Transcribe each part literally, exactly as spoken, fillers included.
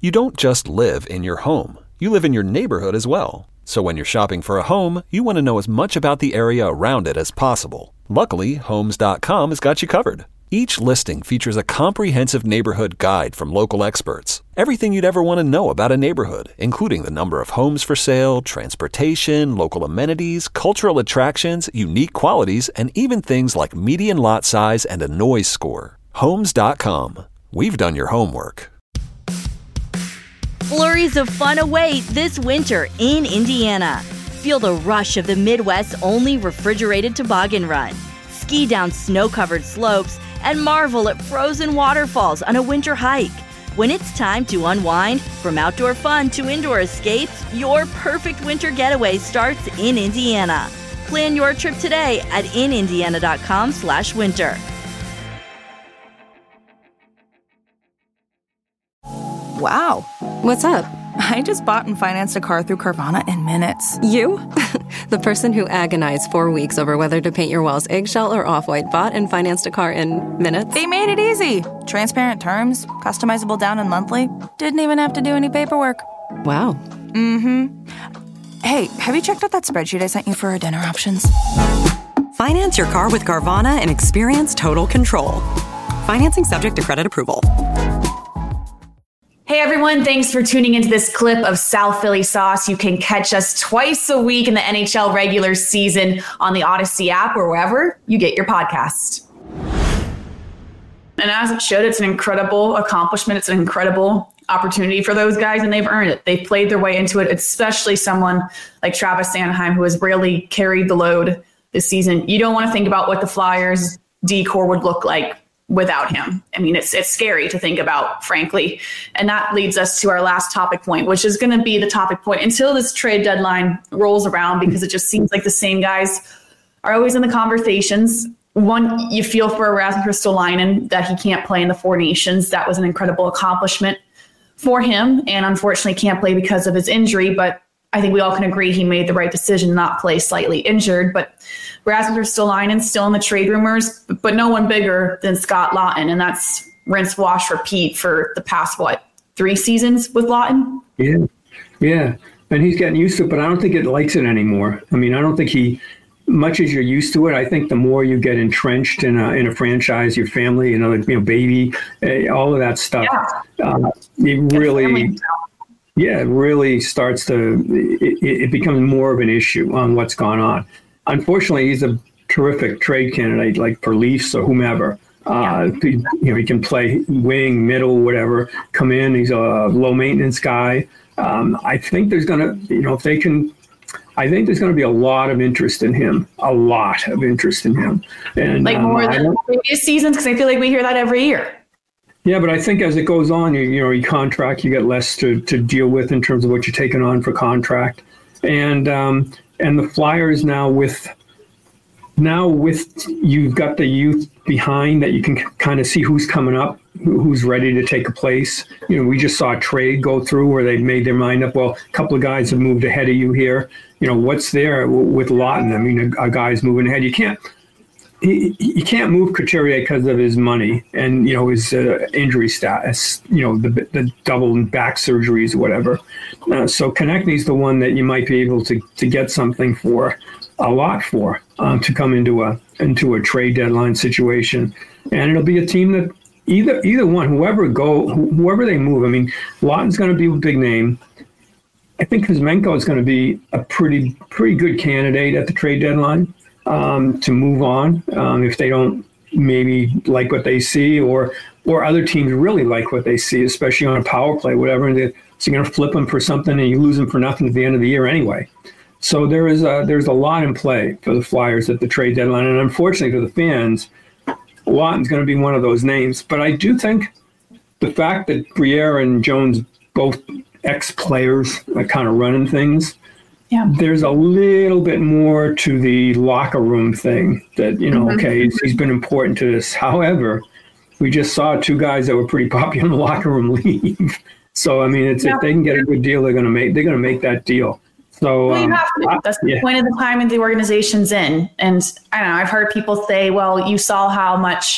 You don't just live in your home. You live in your neighborhood as well. So when you're shopping for a home, you want to know as much about the area around it as possible. Luckily, Homes dot com has got you covered. Each listing features a comprehensive neighborhood guide from local experts. Everything you'd ever want to know about a neighborhood, including the number of homes for sale, transportation, local amenities, cultural attractions, unique qualities, and even things like median lot size and a noise score. Homes dot com. We've done your homework. Flurries of fun await this winter in Indiana. Feel the rush of the Midwest's only refrigerated toboggan run. Ski down snow-covered slopes and marvel at frozen waterfalls on a winter hike. When it's time to unwind, from outdoor fun to indoor escapes, your perfect winter getaway starts in Indiana. Plan your trip today at in indiana dot com slash winter. Wow. What's up? I just bought and financed a car through Carvana in minutes. You? The person who agonized four weeks over whether to paint your walls eggshell or off-white bought and financed a car in minutes? They made it easy. Transparent terms, customizable down and monthly. Didn't even have to do any paperwork. Wow. Mm-hmm. Hey, have you checked out that spreadsheet I sent you for our dinner options? Finance your car with Carvana and experience total control. Financing subject to credit approval. Hey everyone, thanks for tuning into this clip of South Philly Sauce. You can catch us twice a week in the N H L regular season on the Odyssey app or wherever you get your podcast. And as it showed, it's an incredible accomplishment. It's an incredible opportunity for those guys, and they've earned it. They've played their way into it, especially someone like Travis Sanheim, who has really carried the load this season. You don't want to think about what the Flyers D-core would look like without him. I mean, it's it's scary to think about, frankly. And that leads us to our last topic point, which is going to be the topic point until this trade deadline rolls around, because it just seems like the same guys are always in the conversations. One, you feel for Rasmus Ristolainen that he can't play in the Four Nations. That was an incredible accomplishment for him, and unfortunately can't play because of his injury. But I think we all can agree he made the right decision to not play slightly injured. But Rasmus Ristolainen still in the trade rumors, but no one bigger than Scott Laughton. And that's rinse, wash, repeat for the past, what, three seasons with Laughton? Yeah, yeah. And he's getting used to it, but I don't think it likes it anymore. I mean, I don't think he, much as you're used to it, I think the more you get entrenched in a, in a franchise, your family, you know, you know, baby, uh, all of that stuff, yeah. uh, it really... Yeah, it really starts to, it, it becomes more of an issue on what's gone on. Unfortunately, he's a terrific trade candidate, like for Leafs or whomever. Uh, he, you know, he can play wing, middle, whatever, come in. He's a low maintenance guy. Um, I think there's going to, you know, if they can, I think there's going to be a lot of interest in him, a lot of interest in him. And like um, more than previous seasons, because I feel like we hear that every year. Yeah, but I think as it goes on, you, you know, you contract, you get less to, to deal with in terms of what you're taking on for contract. And um, and the Flyers now with now with you've got the youth behind that you can kind of see who's coming up, who's ready to take a place. You know, we just saw a trade go through where they made their mind up. Well, a couple of guys have moved ahead of you here. You know, what's there with Laughton? I mean, a, a guy's moving ahead. You can't. He, he can't move Couturier because of his money and, you know, his uh, injury status, you know, the the double back surgeries or whatever. Uh, so Konechny's the one that you might be able to, to get something for, a lot for, um, to come into a into a trade deadline situation. And it'll be a team that either either one, whoever go, whoever they move. I mean, Laughton's going to be a big name. I think Kuzmenko is going to be a pretty pretty good candidate at the trade deadline. Um, to move on um, if they don't maybe like what they see, or or other teams really like what they see, especially on a power play, whatever. And they, so you're going to flip them for something and you lose them for nothing at the end of the year anyway. So there is a, there's a lot in play for the Flyers at the trade deadline. And unfortunately for the fans, Laughton's going to be one of those names. But I do think the fact that Briere and Jones, both ex-players, are kind of running things, yeah. There's a little bit more to the locker room thing that, you know, mm-hmm. okay, he's, he's been important to this. However, we just saw two guys that were pretty popular in the locker room leave. So, I mean, it's, yeah. if they can get a good deal, they're going to make, they're going to make that deal. So well, you um, have to. That's the yeah. point of the time and the organization's in. And I don't know, I've heard people say, well, you saw how much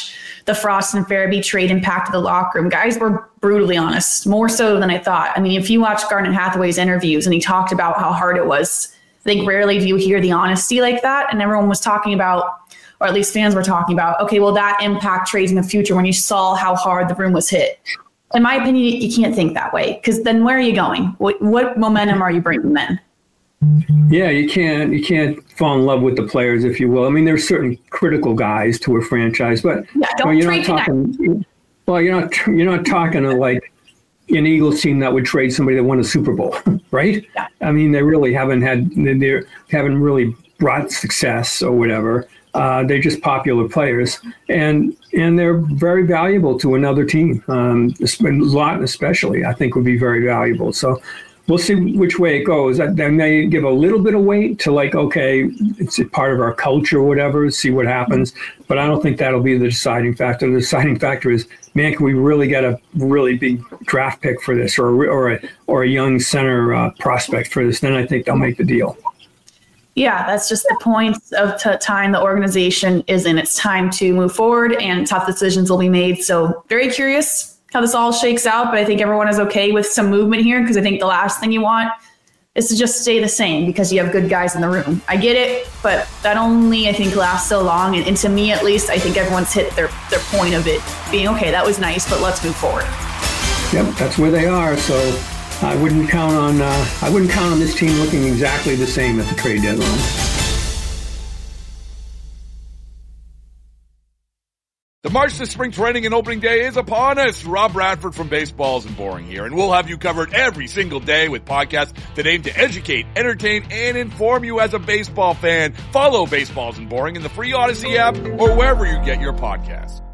the Frost and Farabee trade impacted the locker room. Guys were brutally honest, more so than I thought. I mean, if you watch Garnet Hathaway's interviews and he talked about how hard it was, I think rarely do you hear the honesty like that. And everyone was talking about, or at least fans were talking about, okay, well, that impact trades in the future when you saw how hard the room was hit. In my opinion, you can't think that way, because then where are you going? What, what momentum are you bringing then? Yeah, you can't you can't fall in love with the players, if you will. I mean, there's certain critical guys to a franchise, but yeah, don't well, you're trade not talking. Well, you're not you're not talking to like an Eagles team that would trade somebody that won a Super Bowl, right? Yeah. I mean, they really haven't had they haven't really brought success or whatever. Uh, they're just popular players, and and they're very valuable to another team. Um, Lawton especially, I think, would be very valuable. So we'll see which way it goes. They may give a little bit of weight to like, okay, it's a part of our culture or whatever, see what happens. But I don't think that'll be the deciding factor. The deciding factor is, man, can we really get a really big draft pick for this, or or a, or a young center uh, prospect for this? Then I think they'll make the deal. Yeah, that's just the point of t- time the organization is in. It's time to move forward and tough decisions will be made. So very curious how this all shakes out, but I think everyone is okay with some movement here, because I think the last thing you want is to just stay the same because you have good guys in the room. I get it, but that only, I think, lasts so long. And, and to me, at least, I think everyone's hit their, their point of it being, okay, that was nice, but let's move forward. Yep, that's where they are. So I wouldn't count on uh, I wouldn't count on this team looking exactly the same at the trade deadline. The march to spring training and opening day is upon us. Rob Bradford from Baseballs and Boring here, and we'll have you covered every single day with podcasts that aim to educate, entertain, and inform you as a baseball fan. Follow Baseballs and Boring in the free Odyssey app or wherever you get your podcasts.